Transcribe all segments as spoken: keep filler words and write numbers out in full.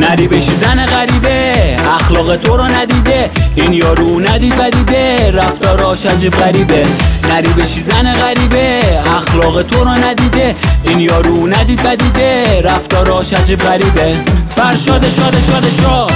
نری بشی زن غریبه، اخلاق تو رو ندیده، این یارو ندید بدیده، رفتاراش عجیب غریبه. نری بشی زن غریبه، اخلاق تو رو ندیده، این یارو ندید بدیده، رفتاراش عجیب غریبه. فرشاد شاد شاد شاد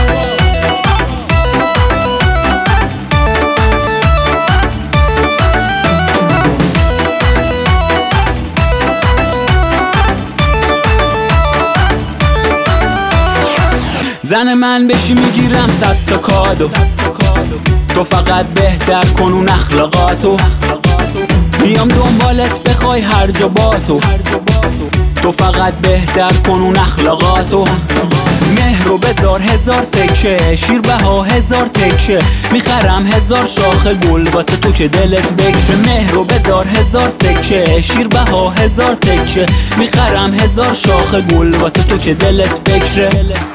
زن من بشی میگیرم صد تا کادو، تو فقط بهتر کن اون اخلاقاتو، میام دنبالت بخوای هر جا با تو، تو فقط بهتر کن اون اخلاقاتو. مهرو بذار هزار سکه، شیر بها هزار تکه، میخرم هزار شاخه گل واسه تو که دلت بکشه. مهرو بذار هزار سکه، شیر بها هزار تکه، میخرم هزار شاخه گل واسه تو که دلت بکشه.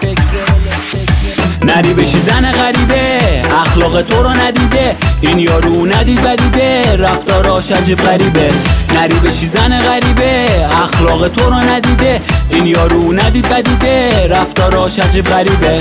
نری بشی زن غریبه، اخلاق تو رو ندیده، این یارو ندید بدیده، رفتاراش عجیب غریبه. نری بشی زن غریبه، اخلاق تو رو ندیده، این یارو ندید بدیده، رفتاراش عجیب غریبه.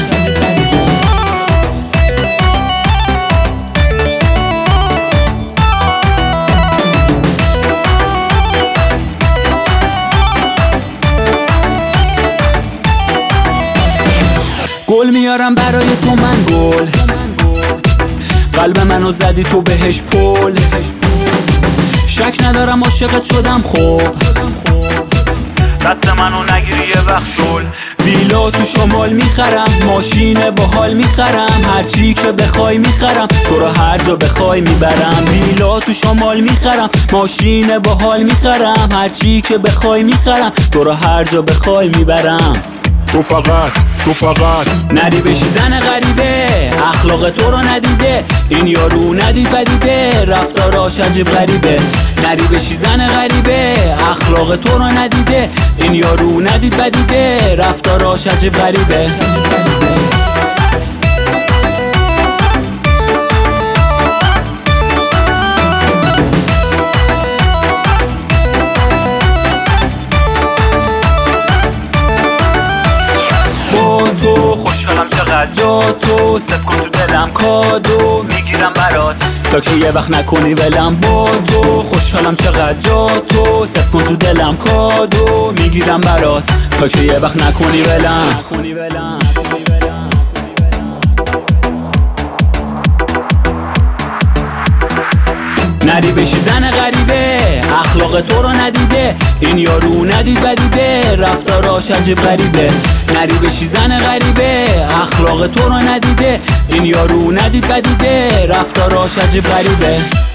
گل میارم برای تو من گل، قلب منو زدی تو بهش پل، شک ندارم عاشقت شدم خوب، دست منو نگیری یه وقت دل. ویلا تو شمال میخرم، ماشین باحال میخرم، هرچی که بخوای میخرم، تو رو هر جا بخوای میبرم. ویلا تو شمال میخرم، ماشین باحال میخرم، هرچی که بخوای میخرم، تو رو هر جا بخوای میبرم. تو فقط تو فقط نری بشی زن غریبه، اخلاق تو رو ندیده، این یارو ندید بدیده، رفتاراش عجیب غریبه. نری بشی زن غریبه، اخلاق تو رو ندیده، این یارو ندید بدیده، رفتاراش عجیب غریبه. تو خوشحالم چقدر جا تو، سب کن تو دلم کادو میگیرم برات تا که یه وقت نکنی ولم. با تو خوشحالم چقدر جا تو، سب کن تو دلم کادو میگیرم برات تا که یه وقت نکنی ولم. نری بشی زن غریبه، اخلاق تو رو ندیده، این یارو ندید بدیده، رفتاراش عجیب غریبه. نری بشی زن غریبه، اخلاق تو رو ندیده، این یارو ندید بدیده، رفتاراش عجیب غریبه.